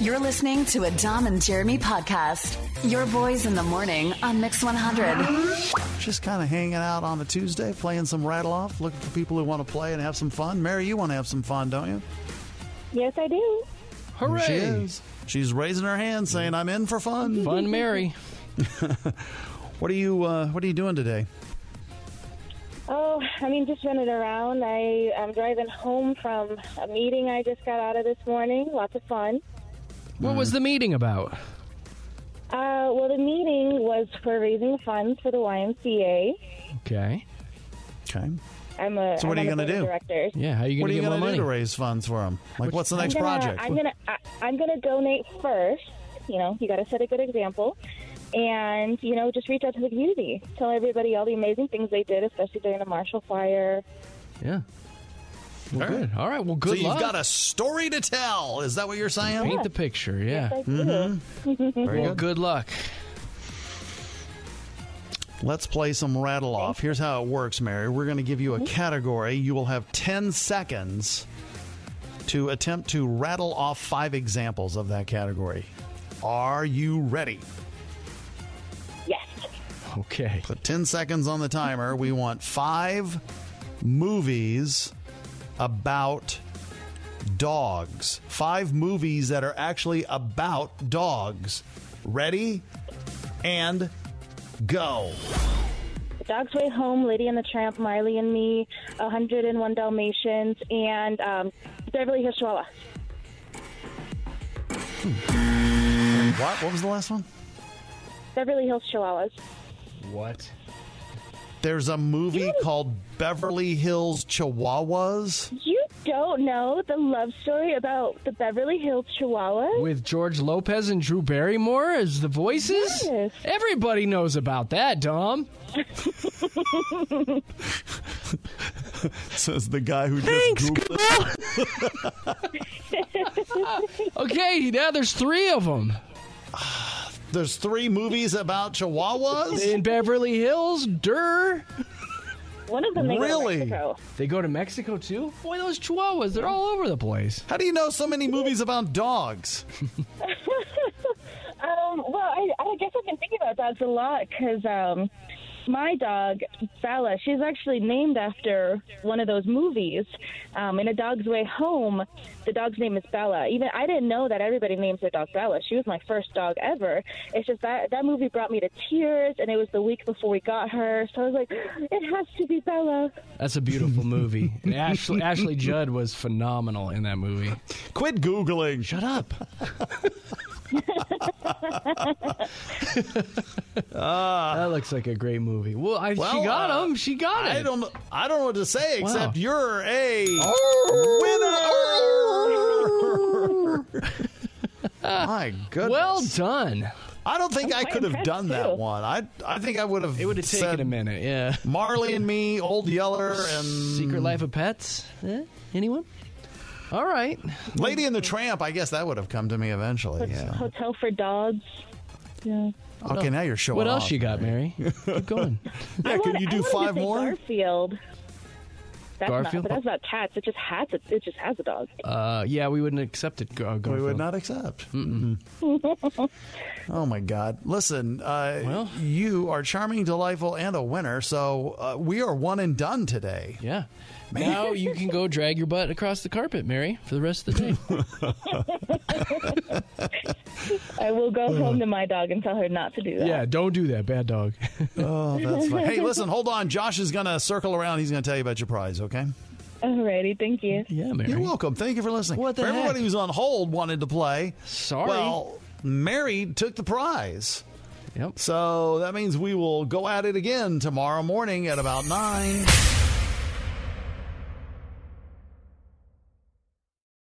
You're listening to a Dom and Jeremy podcast. Your boys in the morning on Mix 100. Just kind of hanging out on a Tuesday, playing some rattle off, looking for people who want to play and have some fun. Mary, you want to have some fun, don't you? Yes, I do. Hooray! Here she is. She's raising her hand, saying, "I'm in for fun." Fun, Mary. What are you doing today? Oh, just running around. I'm driving home from a meeting I just got out of this morning. Lots of fun. What was the meeting about? Well, the meeting was for raising funds for the YMCA. Okay. Okay. So what are you going to do? Directors. Yeah, how are you going to get more What are you going to money? do to raise funds for them? Like, what's the next project? I'm gonna donate first. You got to set a good example. And, just reach out to the community. Tell everybody all the amazing things they did, especially during the Marshall Fire. Yeah. Well, good. All right. Well, good luck. So luck. you've got a story to tell. Is that what you're saying? Paint the picture, yeah. Yes, I do. Very good luck. Let's play some rattle off. Here's how it works, Mary. We're going to give you a category. You will have 10 seconds to attempt to rattle off 5 examples of that category. Are you ready? Yes. Okay. Put 10 seconds on the timer. We want 5 movies about dogs. 5 movies that are actually about dogs. Ready? And go. Dog's Way Home, Lady and the Tramp, Marley and Me, 101 Dalmatians, and Beverly Hills Chihuahua. What was the last one? Beverly Hills Chihuahuas. What? There's a movie called Beverly Hills Chihuahuas. You don't know the love story about the Beverly Hills Chihuahuas? With George Lopez and Drew Barrymore as the voices? Yes. Everybody knows about that, Dom. Says the guy who Thanks, just Googled it. Okay, now there's 3 of them. There's 3 movies about Chihuahuas? In Beverly Hills, One of them they go to Mexico. They go to Mexico, too? Boy, those Chihuahuas, they're all over the place. How do you know so many movies about dogs? Well, I guess I've been thinking about dogs a lot because my dog, Bella, she's actually named after one of those movies. In A Dog's Way Home, the dog's name is Bella. Even I didn't know that everybody names their dog Bella. She was my first dog ever. It's just that movie brought me to tears, and it was the week before we got her. So I was like, it has to be Bella. That's a beautiful movie. And Ashley Judd was phenomenal in that movie. Quit Googling. Shut up. That looks like a great movie. Well, she got him. She got it. I don't know what to say except you're a winner. My goodness. Well done. I don't think I could have done that one. I think I would have. It would have taken a minute. Yeah. Marley and Me, Old Yeller, and Secret Life of Pets. Anyone? All right. Lady and the Tramp. I guess that would have come to me eventually. Yeah. Hotel for Dogs. Yeah. Okay, now you're showing What off. else you got, Mary? Keep going. Yeah, can you do 5 more? Garfield. That's Garfield? But that's about cats. It just has a dog. Yeah, we wouldn't accept it. Garfield. We would not accept. Oh, my God. Listen, you are charming, delightful, and a winner, so we are one and done today. Yeah. Now you can go drag your butt across the carpet, Mary, for the rest of the day. I will go home to my dog and tell her not to do that. Yeah, don't do that. Bad dog. Oh, that's fine. Hey, listen, hold on. Josh is going to circle around. He's going to tell you about your prize, okay? Alrighty, thank you. Yeah, Mary. You're welcome. Thank you for listening. What the For everybody heck? who's on hold wanted to play, Sorry. well, Mary took the prize. Yep. So that means we will go at it again tomorrow morning at about 9.